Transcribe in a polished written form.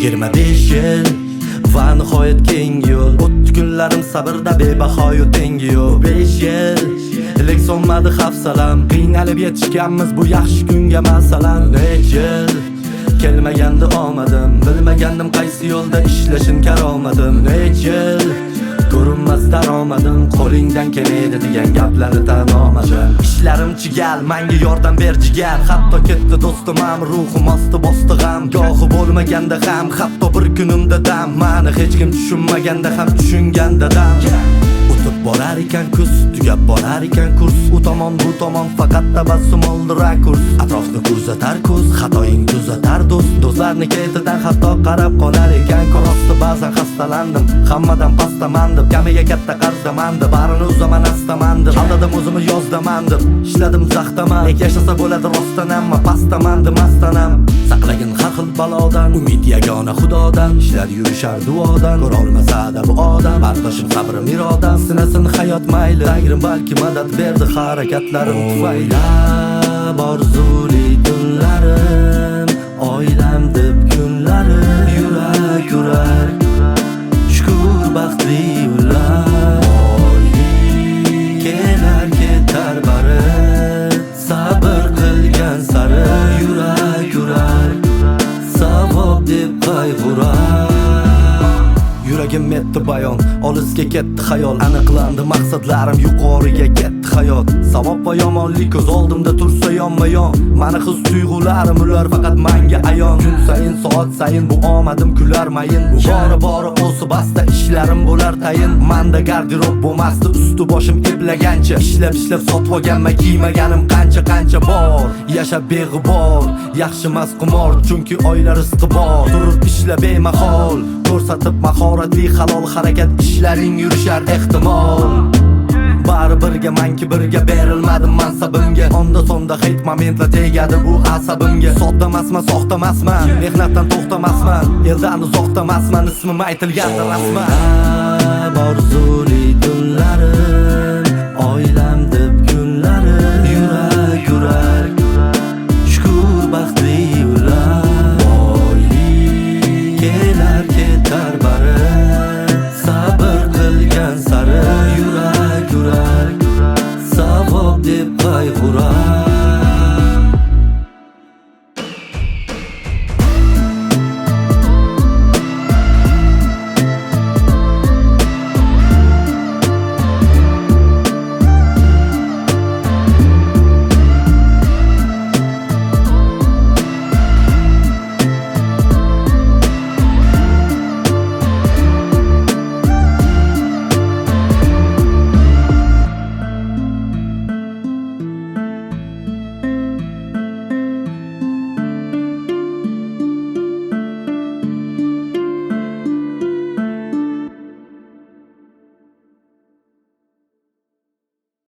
25 yil va nihoyat keyingi yo'l. O'tdi kunlarim sabrda bebahoyu tengi yo'q. 5 yil ilik so'nmadi hafsalam. Qiynalib yetishganmiz bu yaxshi kunga masalan. Necha yil kelmagandi omadim, bilmagandim qaysi yo'lda ishlashim karomadim. Necha yil ko'rinmas daromadim, qo'lingdan kelmaydi degan gaplarni tan olmadim. Ishlarim chigal, menga yordam ber jigar. Hatto ketdi do'stim ham, ruhim osti bosdi g'am. Gohi bo'lmaganda ham, hatto bir kunimda dam. Meni hech kim tushunmaganda ham tushungan dadam. O'tib borar ekan kuz, tugab borar ekan kurs. U tomon bu tomon faqat tabassum oldi rakurs. Atrofni kuzatar ko'z, xatoying tuzatar do'st. Do'stlarni ketidan hatto qarab qolar ekan ko'rosti. Ba'zan xastalandim, hammadan pastamandim. Kamiga katta qarzamandim, barini uzaman astamandim. Aldadim o'zimni yozdamandim, ishladim zaxtaman. Lek yashasa bo'ladi rostdanamma, pastamandim astanam. Saqlagin har xil balodan, umid yagona xudodan. Ishlar yurishar duodan, ko'rolmasa-da bu odam. Bardoshim sabrim irodam, sinasin hayot mayli. Tangrim balki madad berdi harakatlarim tufayli. Orzuli tunlarim, oilam deb kunlarim. Yurak yurar, shukur baxtli ular. Kelar ketar bari, sabr qilgan sari. Yurak yurar, savob deb qayg'urar. Yuragim etdi bayon, olisga ketdi xayol. Aniqlandi maqsadlarim, yuqoriga ketdi hayot. Savob va yomonlik ko'z oldimda tursa yonma-yon. Mani his tuyg'ularim ular faqat menga ayon. Kun sayin soat sayin bu omadim kular mayin. Bu bori o'si basta ishlarim bo'lar tayin. Menda garderob bo'lmasdi usti boshim eplagancha. Ishlab sotib olganman kiymaganim qancha bor. Yashab beg'ubor, yaxshi emas qimor, chunki oila rizqi bor. Turib ishla bemahol, ko'rsatib mahoratli halol harakat, ishlaring yurishar ehtimol. Bari birga manki birga berilmadim mansabimga. Onda sonda hate momentla tegadi bu asabimga. Soddamasman, soxtamasman, mehnatdan to'xtamasman, eldan uzoqdamasman, ismim aytilganda rasman. Orzuli tunlarim, oilam deb kunlarim. Yurak yurar, shukur baxtli ular. Kelar ketar bari, sabr qilgan sari. Yurak yurar, savob deb qayg'urar.